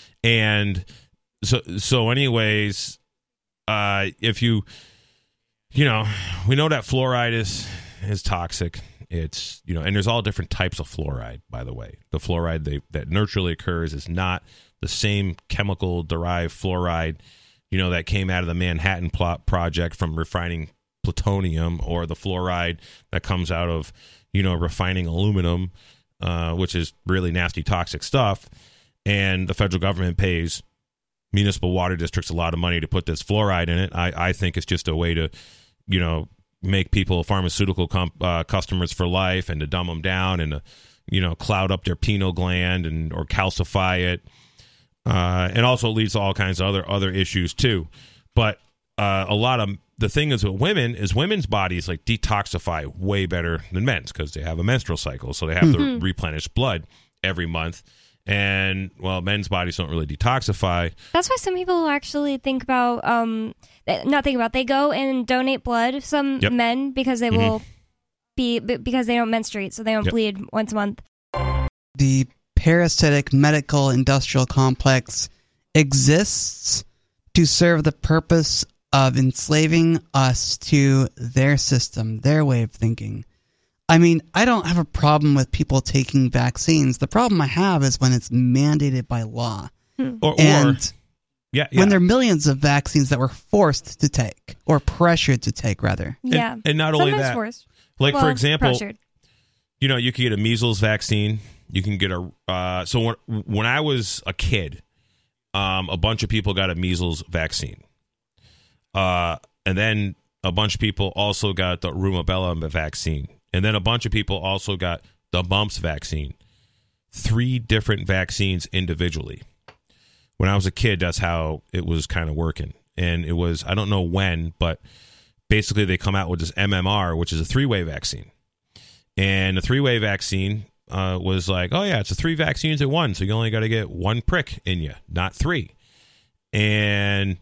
S3: And so, so anyways, uh, if you, you know, we know that fluoride is, is toxic. It's, you know, and there's all different types of fluoride, by the way. The fluoride they, that naturally occurs is not the same chemical derived fluoride, you know, that came out of the Manhattan plot project from refining plutonium, or the fluoride that comes out of, you know, refining aluminum, uh, which is really nasty, toxic stuff. And the federal government pays municipal water districts a lot of money to put this fluoride in it. I, I think it's just a way to, you know, make people pharmaceutical comp, uh, customers for life, and to dumb them down, and to, you know, cloud up their pineal gland and or calcify it. Uh, and also it leads to all kinds of other other issues too. But uh, a lot of the thing is with women is women's bodies like detoxify way better than men's, because they have a menstrual cycle, so they have mm-hmm. to replenish blood every month. And, well, men's bodies don't really detoxify.
S2: That's why some people actually think about, um, not think about, they go and donate blood, some yep. men, because they mm-hmm. will be, because they don't menstruate, so they don't yep. bleed once a month.
S4: The parasitic medical industrial complex exists to serve the purpose of enslaving us to their system, their way of thinking. I mean, I don't have a problem with people taking vaccines. The problem I have is when it's mandated by law.
S3: Hmm. Or,
S4: and
S3: or yeah, yeah.
S4: when there are millions of vaccines that were forced to take, or pressured to take, rather.
S2: Yeah.
S3: And, and not only
S2: Sometimes
S3: that,
S2: forced.
S3: like,
S2: well,
S3: for example,
S2: pressured.
S3: You know, you can get a measles vaccine. You can get a, uh, so when, when I was a kid, um, a bunch of people got a measles vaccine. Uh, and then a bunch of people also got the rubella vaccine. And then a bunch of people also got the mumps vaccine. Three different vaccines individually. When I was a kid, that's how it was kind of working. And it was, I don't know when, but basically they come out with this M M R, which is a three-way vaccine. And the three-way vaccine uh, was like, oh, yeah, it's a three vaccines at one. So you only got to get one prick in you, not three. And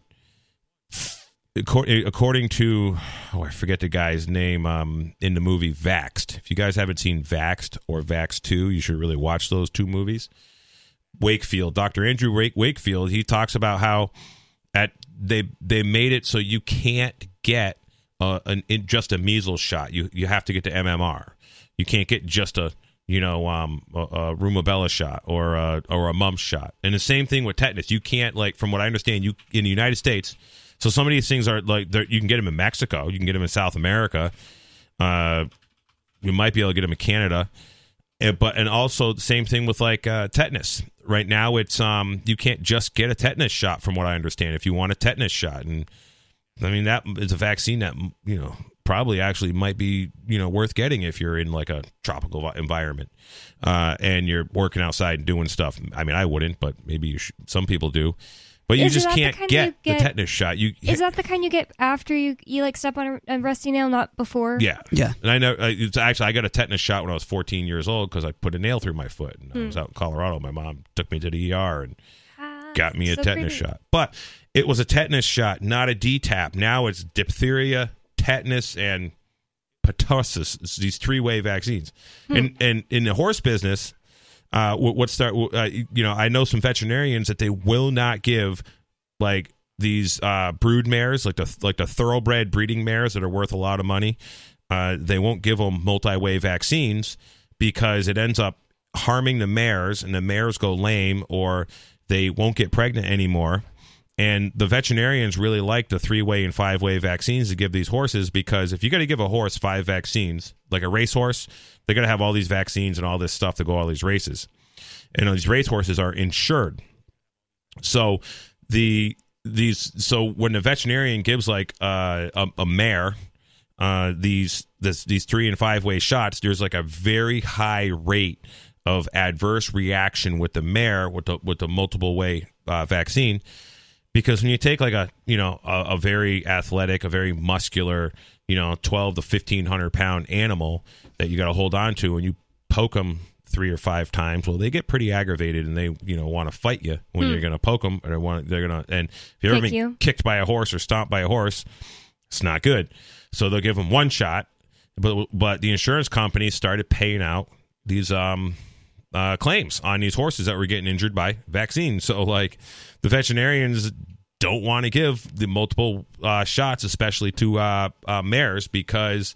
S3: according to, oh, I forget the guy's name um, in the movie Vaxxed. If you guys haven't seen Vaxxed or Vaxxed two, you should really watch those two movies. Wakefield, Doctor Andrew Wake, Wakefield, he talks about how at they they made it so you can't get uh, an, in just a measles shot. You you have to get the M M R. You can't get just a you know um, a, a rubella shot or a, or a mumps shot. And the same thing with tetanus. You can't, like, from what I understand, you in the United States. So some of these things are like, you can get them in Mexico, you can get them in South America, uh, you might be able to get them in Canada, and, but and also the same thing with like uh, tetanus. Right now, it's um you can't just get a tetanus shot, from what I understand. If you want a tetanus shot, and I mean that is a vaccine that you know probably actually might be you know worth getting if you're in like a tropical environment uh, and you're working outside and doing stuff. I mean, I wouldn't, but maybe you should, some people do. But you
S2: is
S3: just can't get, get the tetanus shot. You
S2: is that the kind you get after you you like step on a, a rusty nail, not before?
S3: Yeah,
S4: yeah.
S3: And I know uh, it's actually I got a tetanus shot when I was fourteen years old because I put a nail through my foot. And hmm. I was out in Colorado. My mom took me to the E R and uh, got me a so tetanus pretty. shot. But it was a tetanus shot, not a D TAP. Now it's diphtheria, tetanus, and pertussis. It's these three-way vaccines. Hmm. And and in the horse business. Uh, what start? Uh, you know, I know some veterinarians that they will not give like these uh, brood mares, like the like the thoroughbred breeding mares that are worth a lot of money. Uh, they won't give them multi-way vaccines because it ends up harming the mares, and the mares go lame or they won't get pregnant anymore. And the veterinarians really like the three-way and five-way vaccines to give these horses because if you got to give a horse five vaccines, like a racehorse, they're going to have all these vaccines and all this stuff to go all these races. And these race horses are insured. So the these so when the veterinarian gives like uh, a, a mare uh, these this, these three and five-way shots, there's like a very high rate of adverse reaction with the mare with the with the multiple-way uh, vaccine. Because when you take like a, you know, a, a very athletic, a very muscular, you know, twelve to fifteen hundred pound animal that you got to hold on to and you poke them three or five times, well, they get pretty aggravated and they, you know, want to fight you when mm. you're going to poke them. Or they want, they're going to, and if you've ever been you. kicked by a horse or stomped by a horse, it's not good. So they'll give them one shot. But, but the insurance companies started paying out these, um, Uh, claims on these horses that were getting injured by vaccines. So, like, the veterinarians don't want to give the multiple uh, shots, especially to uh, uh, mares, because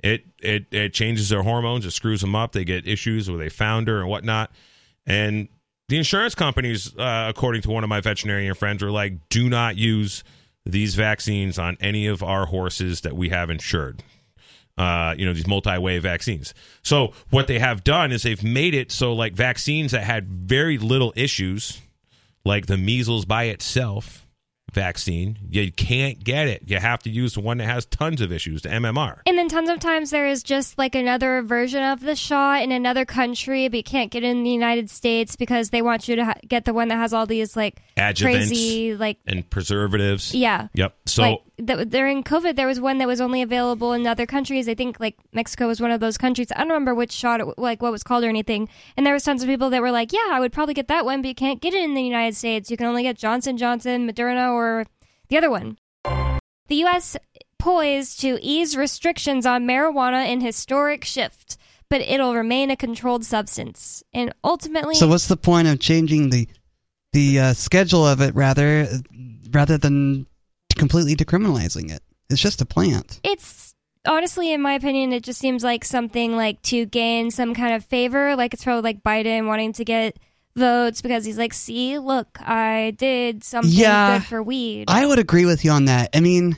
S3: It, it it changes their hormones. It screws them up. They get issues with a founder and whatnot. And the insurance companies, uh, according to one of my veterinarian friends, were like, do not use these vaccines on any of our horses that we have insured. Uh, you know, these multi-way vaccines. So what they have done is they've made it so like vaccines that had very little issues, like the measles by itself vaccine, you can't get it. You have to use the one that has tons of issues, the M M R.
S2: And then tons of times there is just like another version of the shot in another country, but you can't get it in the United States because they want you to ha- get the one that has all these like
S3: adjuvants
S2: crazy like
S3: and preservatives.
S2: Yeah.
S3: Yep. So
S2: like, th- during COVID, there was one that was only available in other countries. I think like Mexico was one of those countries. I don't remember which shot, it, like what was called or anything. And there was tons of people that were like, yeah, I would probably get that one, but you can't get it in the United States. You can only get Johnson Johnson, Moderna, or the other one. The U S poised to ease restrictions on marijuana in historic shift, but it'll remain a controlled substance. And ultimately...
S4: So what's the point of changing the the uh, schedule of it rather rather than completely decriminalizing it? It's just a plant.
S2: It's honestly, in my opinion, it just seems like something like to gain some kind of favor. Like it's probably like Biden wanting to get votes because he's like, see, look, I did something
S4: yeah,
S2: good for weed.
S4: I would agree with you on that. I mean,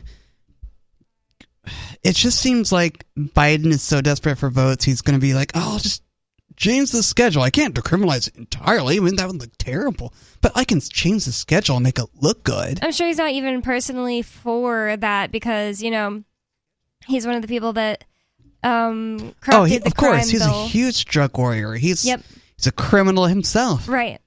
S4: it just seems like Biden is so desperate for votes, he's going to be like, oh, I'll just change the schedule. I can't decriminalize it entirely. I mean, that would look terrible. But I can change the schedule and make it look good.
S2: I'm sure he's not even personally for that because, you know, he's one of the people that um, corrupted
S4: oh, he,
S2: the
S4: of course. He's
S2: bill.
S4: a huge drug warrior. He's
S2: Yep.
S4: He's a criminal himself.
S2: Right.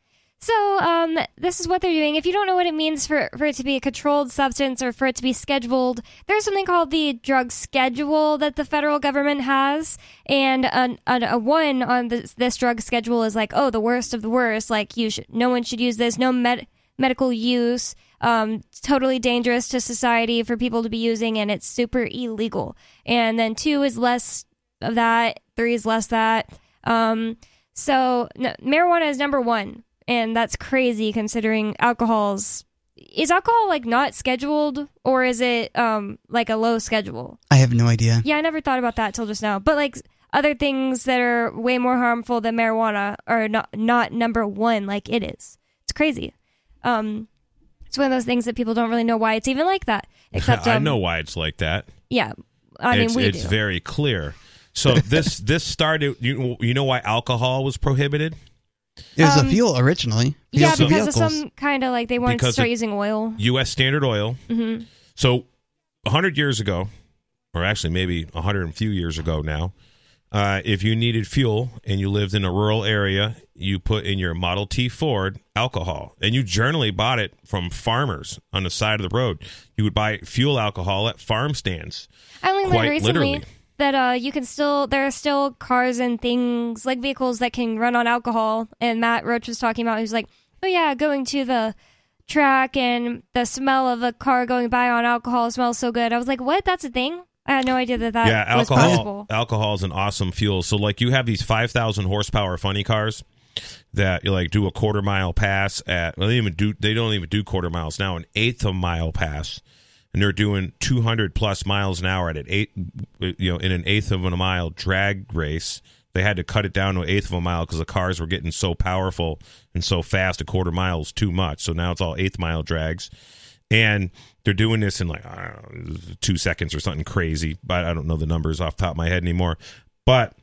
S2: So um, this is what they're doing. If you don't know what it means for, for it to be a controlled substance or for it to be scheduled, there's something called the drug schedule that the federal government has. And a, a, a one on this, this drug schedule is like, oh, the worst of the worst. Like, you should, no one should use this. No med, medical use. Um, totally dangerous to society for people to be using, and it's super illegal. And then two is less of that. Three is less that. Um... So no, marijuana is number one, and that's crazy considering alcohol's... Is alcohol, like, not scheduled, or is it, um, like, a low schedule?
S4: I have no idea.
S2: Yeah, I never thought about that till just now. But, like, other things that are way more harmful than marijuana are not, not number one like it is. It's crazy. Um, it's one of those things that people don't really know why it's even like that. Except um,
S3: I know why it's like that.
S2: Yeah, I mean,
S3: it's,
S2: we
S3: It's
S2: do.
S3: very clear. So this this started. You you know why alcohol was prohibited?
S4: It was
S2: Um,
S4: a fuel originally. Fuel
S2: Yeah,
S4: for
S2: because
S4: vehicles.
S2: of some kind of, like, they wanted
S3: Because
S2: to start
S3: of-
S2: using oil.
S3: U S Standard Oil.
S2: Mm-hmm.
S3: So a hundred years ago, or actually maybe a hundred and few years ago now, uh, if you needed fuel and you lived in a rural area, you put in your Model T Ford alcohol, and you generally bought it from farmers on the side of the road. You would buy fuel alcohol at farm stands.
S2: I only learned
S3: Quite
S2: recently
S3: literally.
S2: that uh, you can still, there are still cars and things, like vehicles that can run on alcohol. And Matt Roach was talking about, he was like, oh yeah, going to the track and the smell of a car going by on alcohol smells so good. I was like, what? That's a thing? I had no idea that that
S3: yeah,
S2: was
S3: alcohol.
S2: possible.
S3: Alcohol is an awesome fuel. So, like, you have these five thousand horsepower funny cars that you like do a quarter mile pass at. Well, they even do. They don't even do quarter miles now. An eighth of a mile pass, and they're doing two hundred plus miles an hour at an eight. You know, in an eighth of a mile drag race. They had to cut it down to an eighth of a mile because the cars were getting so powerful and so fast. A quarter mile is too much. So now it's all eighth mile drags. And they're doing this in like, I don't know, two seconds or something crazy. But I don't know the numbers off the top of my head anymore. But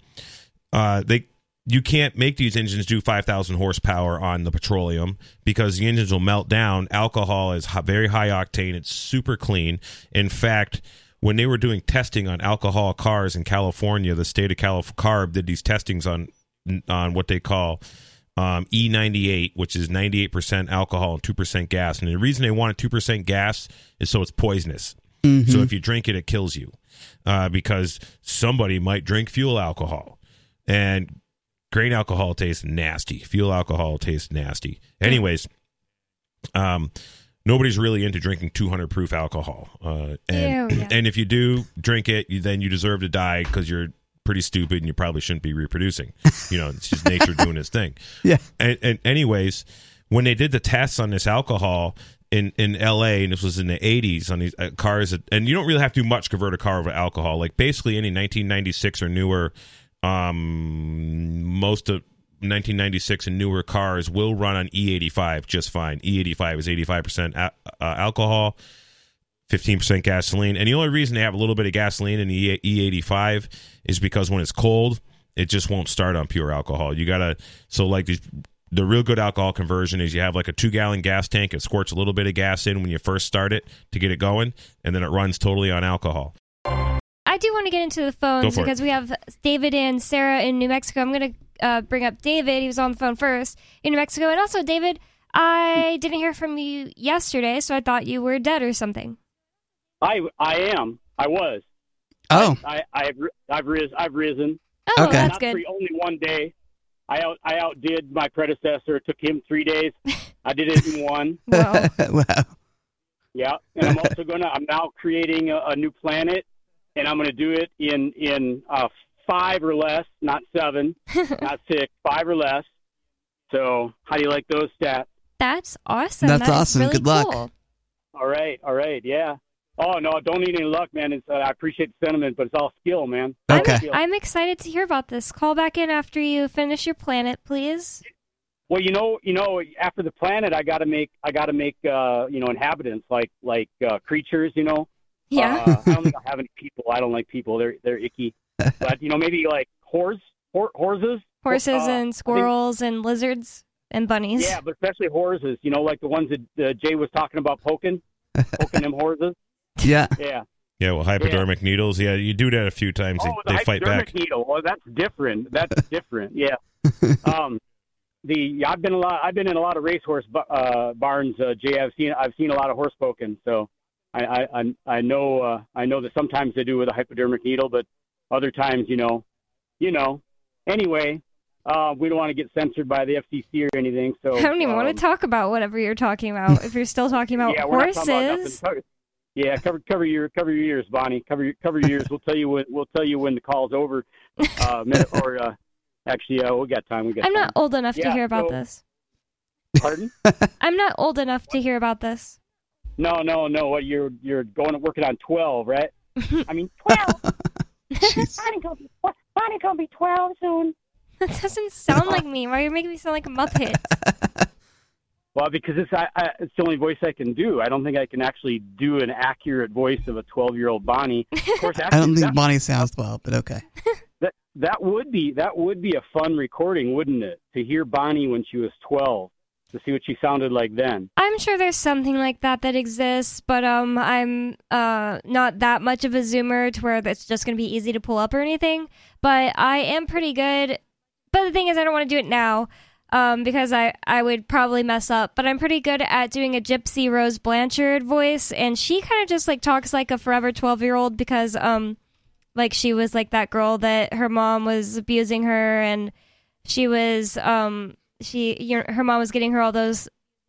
S3: uh, they you can't make these engines do five thousand horsepower on the petroleum because the engines will melt down. Alcohol is hi- very high octane. It's super clean. In fact, when they were doing testing on alcohol cars in California, the state of Calif- CARB did these testings on on what they call um, E ninety-eight, which is ninety-eight percent alcohol and two percent gas. And the reason they wanted two percent gas is so it's poisonous.
S4: Mm-hmm.
S3: So if you drink it, it kills you uh, because somebody might drink fuel alcohol. And grain alcohol tastes nasty. Fuel alcohol tastes nasty. Anyways, um, nobody's really into drinking two hundred proof alcohol. Uh, and,
S2: Ew, yeah.
S3: and if you do drink it, you, then you deserve to die because you're pretty stupid and you probably shouldn't be reproducing. You know, it's just nature doing its thing.
S4: Yeah.
S3: And, and anyways, when they did the tests on this alcohol, in, in L A, and this was in the eighties, on these uh, cars, that, and you don't really have to do much to convert a car over alcohol. Like basically any nineteen ninety-six or newer, um, most of nineteen ninety-six and newer cars will run on E eighty-five just fine. E eighty-five is eighty-five percent a- uh, alcohol, fifteen percent gasoline. And the only reason they have a little bit of gasoline in the E eighty-five is because when it's cold, it just won't start on pure alcohol. You gotta, so like these, the real good alcohol conversion is you have like a two gallon gas tank. It squirts a little bit of gas in when you first start it to get it going, and then it runs totally on alcohol.
S2: I do want to get into the phones
S3: Go for
S2: because
S3: it.
S2: we have David and Sarah in New Mexico. I'm going to uh, bring up David. He was on the phone first in New Mexico. And also, David, I didn't hear from you yesterday, so I thought you were dead or something.
S7: I I am. I was.
S4: Oh,
S7: I, I I've I've risen. I've risen.
S2: Oh,
S4: Okay.
S2: that's
S7: Not
S2: good.
S7: for only one day. I out I outdid my predecessor. It took him three days. I did it in one.
S2: Well,
S4: wow.
S7: Yeah, and I'm also gonna. I'm now creating a, a new planet, and I'm gonna do it in in uh, five or less, not seven, not six, five or less. So, how do you like those stats?
S2: that's awesome.
S4: That's
S2: That is
S4: awesome.
S2: really
S4: Good luck.
S2: cool.
S7: All right, all right, yeah. Oh no, don't need any luck, man. It's, uh, I appreciate the sentiment, but it's all skill, man.
S4: Okay.
S7: Skill.
S2: I'm excited to hear about this. Call back in after you finish your planet, please.
S7: Well, you know, you know, after the planet, I got to make, I got to make, uh, you know, inhabitants like, like uh, creatures. You know,
S2: Yeah.
S7: Uh, I don't think I have any people. I don't like people. They're, they're icky. But you know, maybe like horse, hor- horses,
S2: Horses
S7: uh,
S2: and squirrels and lizards and bunnies.
S7: Yeah, but especially horses. You know, like the ones that uh, Jay was talking about poking, poking them horses.
S4: Yeah.
S7: Yeah.
S3: Yeah, well, hypodermic needles. Yeah, you do that a few times. They,
S7: Oh, the
S3: they fight
S7: hypodermic
S3: back.
S7: needle. Oh, that's different. That's different. Yeah. Um, the I've been a lot. I've been in a lot of racehorse bu- uh, barns. Uh, Jay, I've seen. I've seen a lot of horse poking. So I I I, I know. Uh, I know that sometimes they do with a hypodermic needle, but other times, you know, you know. Anyway, uh, we don't want to get censored by the F C C or anything. So
S2: I don't even
S7: um,
S2: want to talk about whatever you're talking about if you're still talking about
S7: yeah, we're not talking about
S2: horses.
S7: nothing. Cover- Yeah, cover cover your cover your ears, Bonnie. Cover your cover your ears. We'll tell you when we'll tell you when the call's over. Uh, minute, or uh, actually, uh, we got time. We got.
S2: I'm
S7: time.
S2: not old enough to
S7: Yeah,
S2: hear about
S7: so-
S2: this.
S7: Pardon?
S2: I'm not old enough to hear about this.
S7: No, no, no. What you're you're going to working on twelve, right? I mean twelve. Bonnie gonna be Bonnie gonna be twelve soon.
S2: That doesn't sound like me. Why are you making me sound like a Muppet?
S7: Well, because it's I, I, it's the only voice I can do. I don't think I can actually do an accurate voice of a twelve-year-old Bonnie. Of course,
S4: I
S7: actually,
S4: don't think
S7: that,
S4: Bonnie sounds well, but okay.
S7: that that would be that would be a fun recording, wouldn't it? To hear Bonnie when she was twelve, to see what she sounded like then.
S2: I'm sure there's something like that that exists, but um, I'm uh not that much of a zoomer to where it's just going to be easy to pull up or anything. But I am pretty good. But the thing is, I don't want to do it now. Um, because I, I would probably mess up, but I'm pretty good at doing a Gypsy Rose Blanchard voice, and she kind of just like talks like a forever twelve year old because um, like she was like that girl that her mom was abusing her, and she was um she you know, her mom was getting her all those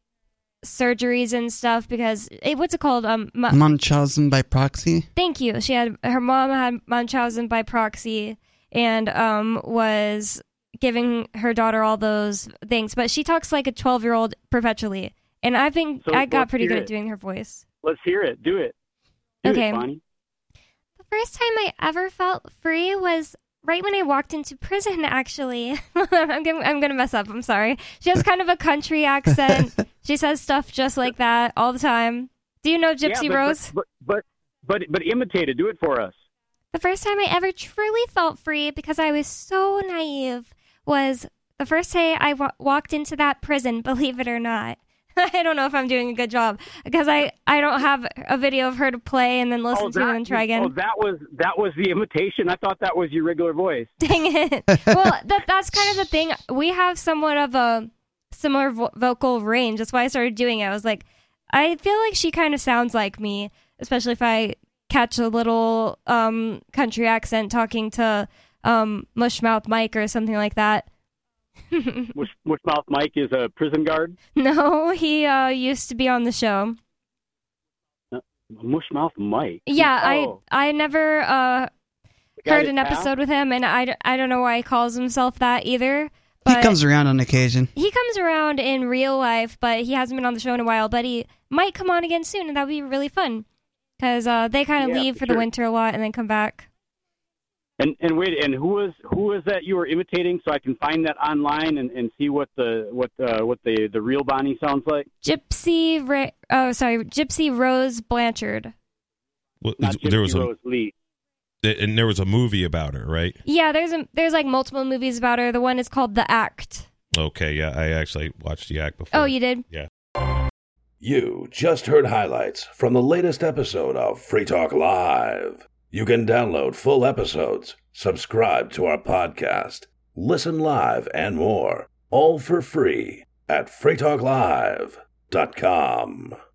S2: surgeries and stuff because eh, what's it called um mu-
S4: Munchausen by proxy.
S2: thank you she had her mom had Munchausen by proxy and um was giving her daughter all those things, but she talks like a twelve-year-old perpetually, and I've been
S7: So
S2: I got
S7: let's
S2: pretty
S7: hear
S2: good
S7: it.
S2: at doing her voice.
S7: Let's hear it. Do it. Do
S2: Okay.
S7: it, Bonnie.
S2: The first time I ever felt free was right when I walked into prison, actually. I'm gonna, I'm gonna mess up, I'm sorry. She has kind of a country accent. She says stuff just like that all the time. Do you know Gypsy
S7: yeah, but,
S2: Rose?
S7: But, but but but but imitate it. Do it for us.
S2: The first time I ever truly felt free, because I was so naive, was the first day I wa- walked into that prison, believe it or not. I don't know if I'm doing a good job, because I, I don't have a video of her to play and then listen
S7: oh,
S2: to
S7: that,
S2: and then try again.
S7: Oh, that was that was the imitation. I thought that was your regular voice.
S2: Dang it. Well, that that's kind of the thing. We have somewhat of a similar vo- vocal range. That's why I started doing it. I was like, I feel like she kind of sounds like me, especially if I catch a little um, country accent talking to um, Mushmouth Mike or something like that.
S7: Mush, Mushmouth Mike is a prison guard.
S2: No, he uh, used to be on the show.
S7: Mushmouth Mike.
S2: Yeah,
S7: Oh,
S2: I I never uh,
S7: the guy
S2: heard
S7: that
S2: an
S7: passed?
S2: episode with him, and I, I don't know why he calls himself that either. But
S4: he comes around on occasion.
S2: He comes around in real life, but he hasn't been on the show in a while. But he might come on again soon, and that would be really fun. Because uh, they kind of
S7: Yeah,
S2: leave
S7: for
S2: for
S7: sure.
S2: the winter a lot and then come back.
S7: And and wait, and who was who was that you were imitating, so I can find that online and, and see what the what uh, what the, the real Bonnie sounds like?
S2: Gypsy, Ra- oh sorry, Gypsy Rose Blanchard.
S3: Well,
S7: Not Gypsy
S3: there was
S7: Rose Lee.
S3: a and there was a movie about her, right?
S2: Yeah, there's a, there's like multiple movies about her. The one is called The Act.
S3: Okay, yeah, I actually watched the act before.
S2: Oh, you did?
S3: Yeah.
S1: You just heard highlights from the latest episode of Free Talk Live. You can download full episodes, subscribe to our podcast, listen live, and more, all for free at free talk live dot com.